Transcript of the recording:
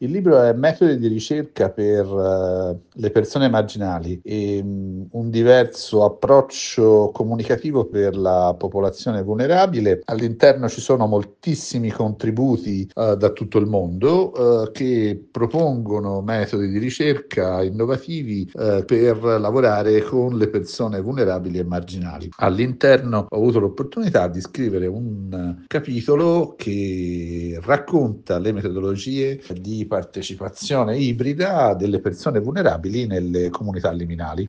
Il libro è Metodi di ricerca per le persone marginali e un diverso approccio comunicativo per la popolazione vulnerabile. All'interno ci sono moltissimi contributi da tutto il mondo che propongono metodi di ricerca innovativi per lavorare con le persone vulnerabili e marginali. All'interno ho avuto l'opportunità di scrivere un capitolo che racconta le metodologie di partecipazione ibrida delle persone vulnerabili nelle comunità liminali.